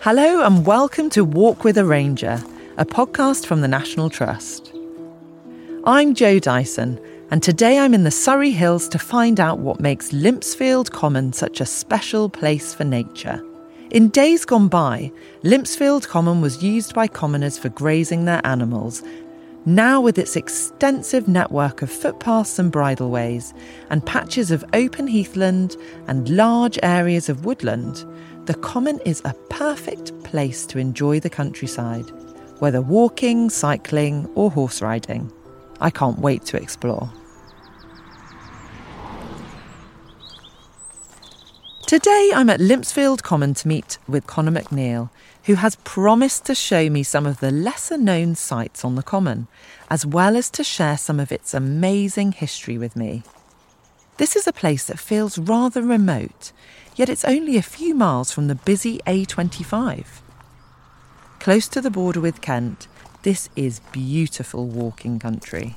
Hello and welcome to Walk with a Ranger, a podcast from the National Trust. I'm Jo Dyson, and today I'm in the Surrey Hills to find out what makes Limpsfield Common such a special place for nature. In days gone by, Limpsfield Common was used by commoners for grazing their animals. Now, with its extensive network of footpaths and bridleways, and patches of open heathland and large areas of woodland, the Common is a perfect place to enjoy the countryside, whether walking, cycling or horse riding. I can't wait to explore. Today I'm at Limpsfield Common to meet with Conor McNeil, who has promised to show me some of the lesser-known sites on the Common, as well as to share some of its amazing history with me. This is a place that feels rather remote, yet it's only a few miles from the busy A25. Close to the border with Kent, this is beautiful walking country.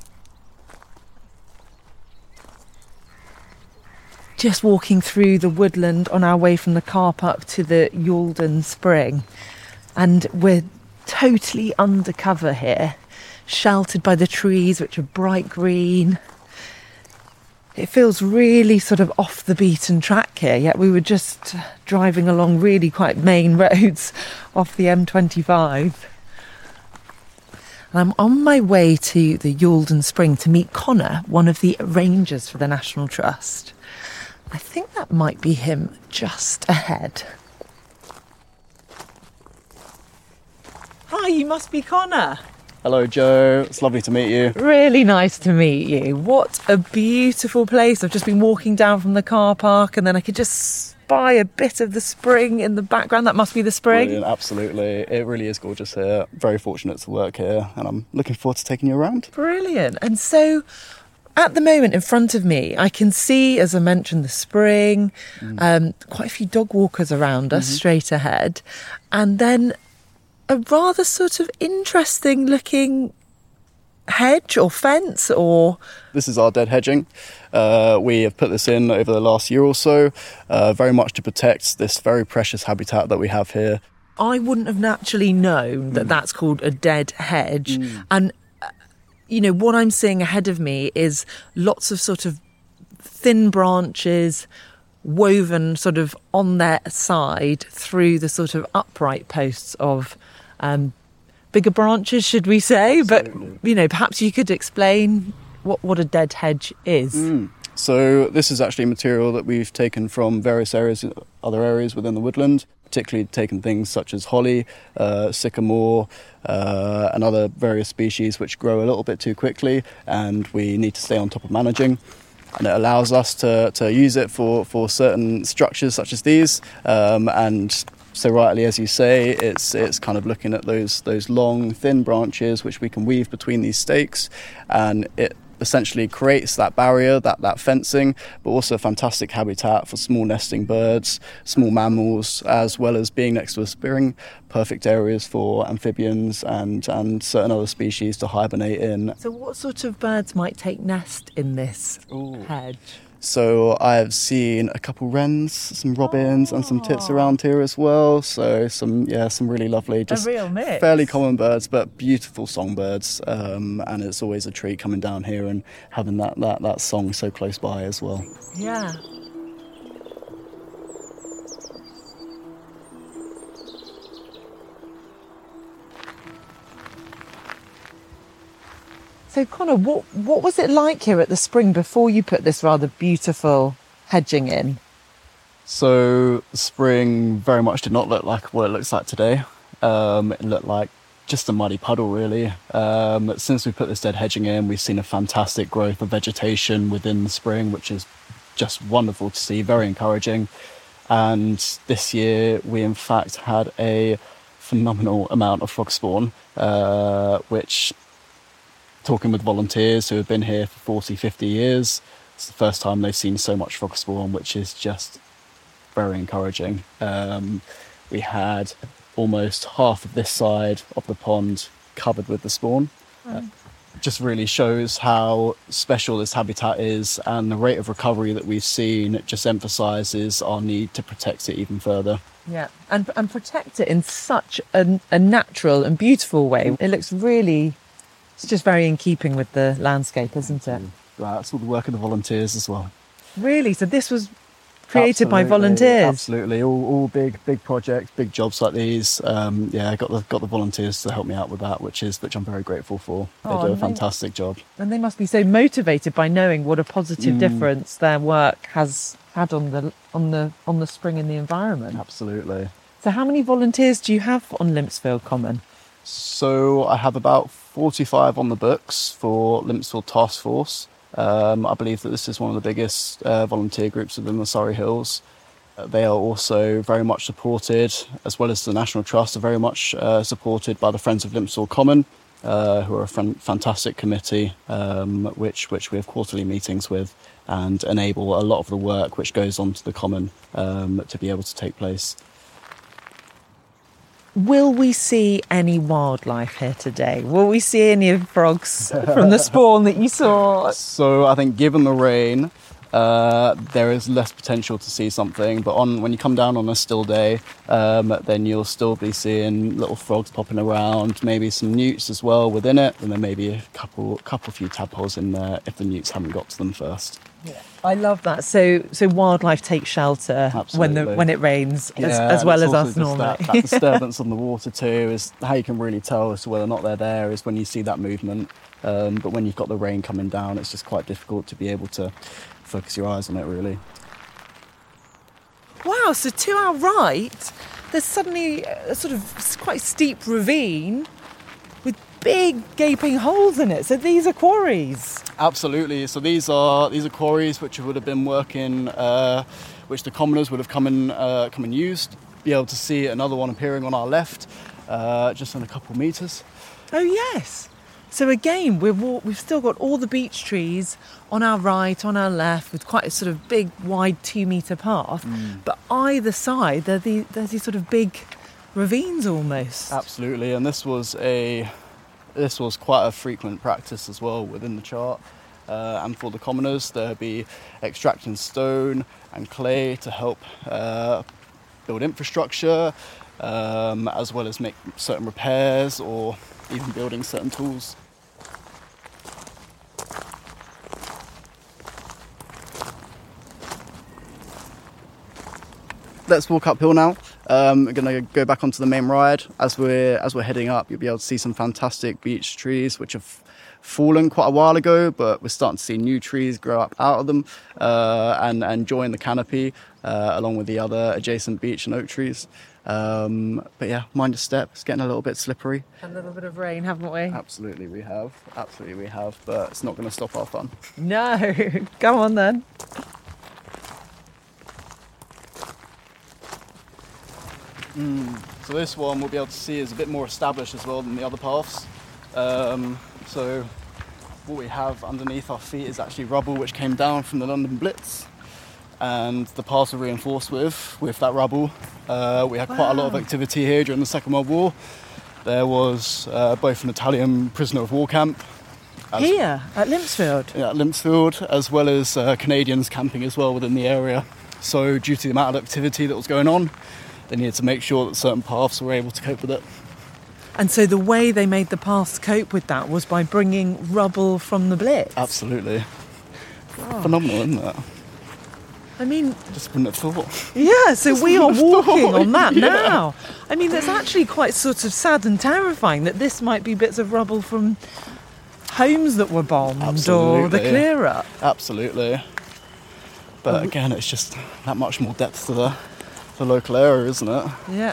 Just walking through the woodland on our way from the car park to the Yalden Spring, and we're totally undercover here, sheltered by the trees which are bright green. It feels really sort of off the beaten track here, yet we were just driving along really quite main roads off the M25. And I'm on my way to the Yalden Spring to meet Conor, one of the rangers for the National Trust. I think that might be him just ahead. Hi, you must be Conor. Hello, Jo. It's lovely to meet you. Really nice to meet you. What a beautiful place. I've just been walking down from the car park and then I could just spy a bit of the spring in the background. That must be the spring. Brilliant, absolutely. It really is gorgeous here. Very fortunate to work here and I'm looking forward to taking you around. Brilliant. And so at the moment in front of me, I can see, as I mentioned, the spring, quite a few dog walkers around us straight ahead. And then a rather sort of interesting looking hedge or fence or... This is our dead hedging. We have put this in over the last year or so, very much to protect this very precious habitat that we have here. I wouldn't have naturally known that that's called a dead hedge. And, you know, what I'm seeing ahead of me is lots of sort of thin branches woven sort of on their side through the sort of upright posts of bigger branches, should we say? Absolutely. But, you know, perhaps you could explain what a dead hedge is. So this is actually material that we've taken from various areas, other areas within the woodland, particularly taken things such as holly, sycamore, and other various species which grow a little bit too quickly and we need to stay on top of managing. And it allows us to use it for certain structures such as these. And so rightly, as you say, it's kind of looking at those long, thin branches which we can weave between these stakes, and it essentially creates that barrier, that fencing, but also a fantastic habitat for small nesting birds, small mammals, as well as being next to a spring, perfect areas for amphibians and certain other species to hibernate in. So what sort of birds might take nest in this hedge? So I've seen a couple wrens, some robins and some tits around here as well. So some really lovely, just a real mix. Fairly common birds, but beautiful songbirds. And it's always a treat coming down here and having that song so close by as well. Yeah. So, Conor, what was it like here at the spring before you put this rather beautiful hedging in? So, the spring very much did not look like what it looks like today. It looked like just a muddy puddle, really. Since we put this dead hedging in, we've seen a fantastic growth of vegetation within the spring, which is just wonderful to see, very encouraging. And this year, we in fact had a phenomenal amount of frog spawn, which... Talking with volunteers who have been here for 40, 50 years, it's the first time they've seen so much frog spawn, which is just very encouraging. We had almost half of this side of the pond covered with the spawn. just really shows how special this habitat is, and the rate of recovery that we've seen just emphasises our need to protect it even further. Yeah, and protect it in such a natural and beautiful way. It looks really, it's just very in keeping with the landscape, isn't it? That's all the work of the volunteers as well. Really? So this was created by volunteers? Absolutely, all big projects, big jobs like these. I got the volunteers to help me out with that, which I'm very grateful for. They do a fantastic job. And they must be so motivated by knowing what a positive difference their work has had on the spring and the environment. Absolutely. So how many volunteers do you have on Limpsfield Common? So I have about 45 on the books for Limpsfield Task Force. I believe that this is one of the biggest volunteer groups within the Surrey Hills. They are also very much supported, as well as the National Trust, are very much supported by the Friends of Limpsfield Common, who are a fantastic committee, which we have quarterly meetings with, and enable a lot of the work which goes on to the common to be able to take place. Will we see any wildlife here today? Will we see any of frogs from the spawn that you saw? So I think given the rain, there is less potential to see something, but when you come down on a still day, then you'll still be seeing little frogs popping around, maybe some newts as well within it, and then maybe a few tadpoles in there if the newts haven't got to them first. Yeah. I love that. So wildlife take shelter when it rains, as well as us normally. That disturbance on the water too is how you can really tell as to whether or not they're there, is when you see that movement. But when you've got the rain coming down, it's just quite difficult to be able to focus your eyes on it, really. Wow, so to our right, there's suddenly a sort of quite steep ravine with big gaping holes in it. So these are quarries. Absolutely. So these are quarries which would have been working, which the commoners would have come and used. Be able to see another one appearing on our left, just in a couple of metres. Oh yes. So again, we've still got all the beech trees on our right, on our left, with quite a sort of big, wide 2-metre path. But either side, there's these sort of big ravines almost. Absolutely, and this was quite a frequent practice as well within the chart. And for the commoners, there'd be extracting stone and clay to help build infrastructure, as well as make certain repairs or even building certain tools. Let's walk uphill now. We're going to go back onto the main ride. As we're heading up, you'll be able to see some fantastic beech trees which have fallen quite a while ago, but we're starting to see new trees grow up out of them and join the canopy along with the other adjacent beech and oak trees. But yeah, mind your step. It's getting a little bit slippery. A little bit of rain, haven't we? Absolutely we have. But it's not going to stop our fun. No. Go on then. So this one we'll be able to see is a bit more established as well than the other paths. So what we have underneath our feet is actually rubble which came down from the London Blitz, and the paths are reinforced with that rubble. We had quite a lot of activity here during the Second World War. There was both an Italian prisoner of war camp. Here at Limpsfield? Yeah, at Limpsfield, as well as Canadians camping as well within the area. So due to the amount of activity that was going on, they needed to make sure that certain paths were able to cope with it. And so the way they made the paths cope with that was by bringing rubble from the Blitz? Absolutely. Phenomenal, isn't it? I mean... Just wouldn't have thought. Yeah, so we are walking on that now. I mean, it's actually quite sort of sad and terrifying that this might be bits of rubble from homes that were bombed or the clear-up. Absolutely. But again, it's just that much more depth to the local area, isn't it? Yeah.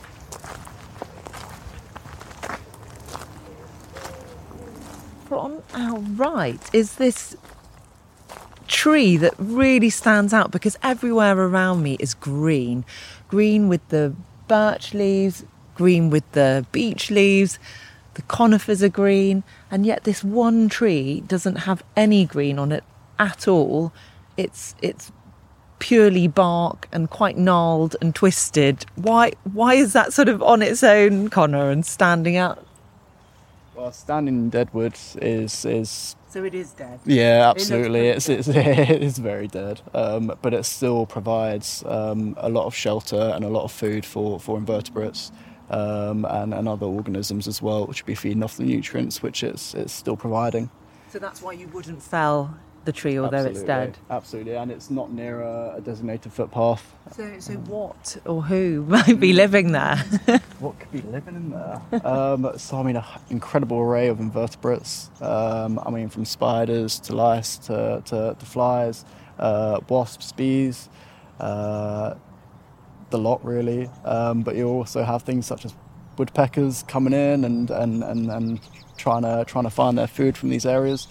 From our right is this tree that really stands out because everywhere around me is green. Green with the birch leaves, green with the beech leaves, the conifers are green, and yet this one tree doesn't have any green on it at all. It's purely bark and quite gnarled and twisted. Why is that sort of on its own, Connor, and standing out? Well, standing deadwood is So it is dead. yeah, absolutely. It looks It's very dead, but it still provides a lot of shelter and a lot of food for invertebrates and other organisms as well, which would be feeding off the nutrients which it's still providing. So that's why you wouldn't fell the tree, although Absolutely. it's dead. Absolutely, and it's not near a designated footpath. So what or who might be living there? What could be living in there? So I mean, an incredible array of invertebrates. I mean, from spiders to lice to flies, wasps, bees, the lot really. But you also have things such as woodpeckers coming in and trying to find their food from these areas.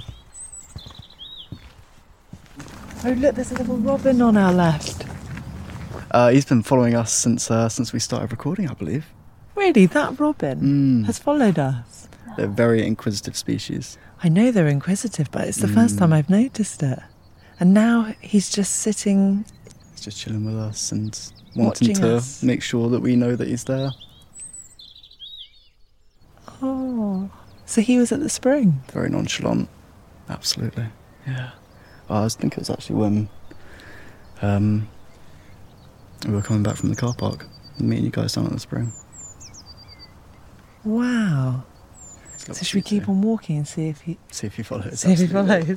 Oh look, there's a little robin on our left. He's been following us since we started recording, I believe. Really, that robin has followed us. They're very inquisitive species. I know they're inquisitive, but it's the first time I've noticed it. And now he's just sitting... He's just chilling with us and wanting Watching to us. make sure that we know that he's there. Oh, so he was at the spring. Very nonchalant. Absolutely. Yeah. I think it was actually when we were coming back from the car park and meeting you guys down at the spring. Wow. So should we keep on walking and see if he follows? see if he absolutely. follows?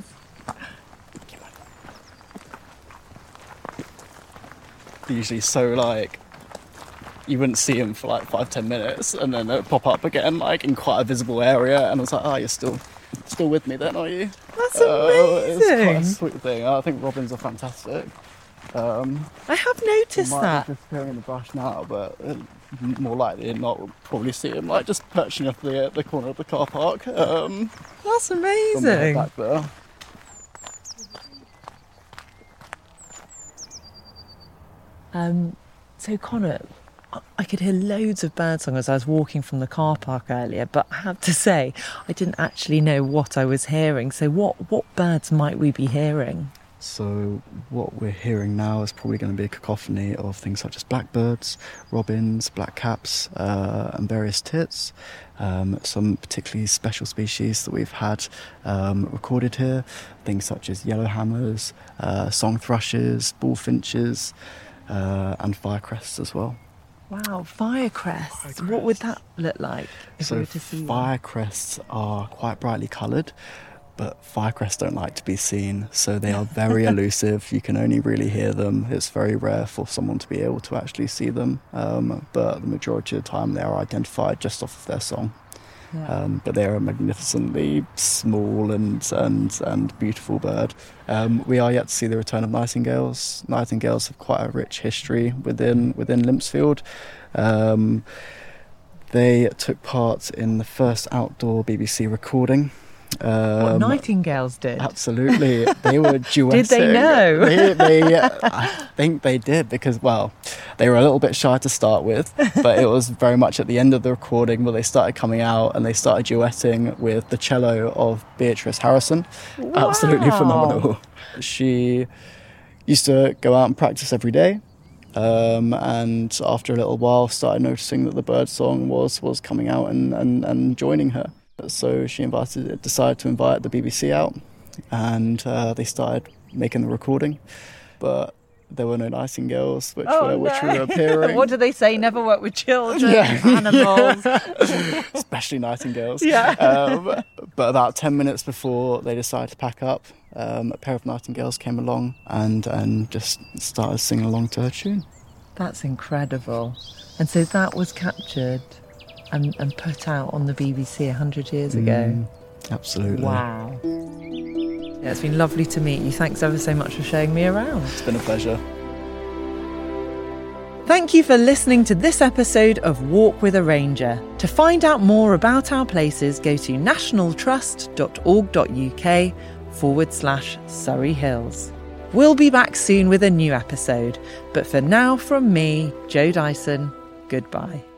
They're usually so like you wouldn't see him for like 5-10 minutes and then they'll pop up again like in quite a visible area and I was like, oh, you're still with me then, are you? That's It's quite a amazing. sweet thing. I think robins are fantastic. I have noticed Might that. be disappearing in the brush now, but more likely than not, we'll probably see him like just perching off the corner of the car park. That's Somewhere amazing. back there. So Connor, I could hear loads of birdsong as I was walking from the car park earlier, but I have to say I didn't actually know what I was hearing. So what birds might we be hearing? So what we're hearing now is probably going to be a cacophony of things such as blackbirds, robins, blackcaps, and various tits. Some particularly special species that we've had recorded here, things such as yellowhammers, song thrushes, bullfinches, and firecrests as well. Wow, firecrests. What would that look like if we So were to see them? firecrests are quite brightly coloured, but firecrests don't like to be seen, so they are very elusive. You can only really hear them. It's very rare for someone to be able to actually see them, but the majority of the time they are identified just off of their song. Yeah. But they're a magnificently small and beautiful bird. We are yet to see the return of nightingales. Nightingales have quite a rich history within Limpsfield. They took part in the first outdoor BBC recording. What nightingales did? Absolutely, they were duetting. Did they know? I think they did because, well, they were a little bit shy to start with, but it was very much at the end of the recording where they started coming out and they started duetting with the cello of Beatrice Harrison. Wow. Absolutely phenomenal. She used to go out and practice every day. And after a little while started noticing that the bird song was coming out and joining her. So she decided to invite the BBC out, and they started making the recording, but there were no nightingales which were appearing. What do they say? Never work with children, Yeah. animals. Especially nightingales. Yeah. But about 10 minutes before they decided to pack up, a pair of nightingales came along and just started singing along to her tune. That's incredible. And so that was captured and put out on the BBC 100 years ago. Absolutely. Wow. Yeah, it's been lovely to meet you. Thanks ever so much for showing me around. It's been a pleasure. Thank you for listening to this episode of Walk with a Ranger. To find out more about our places, go to nationaltrust.org.uk/Surrey Hills. We'll be back soon with a new episode. But for now, from me, Jo Dyson, goodbye.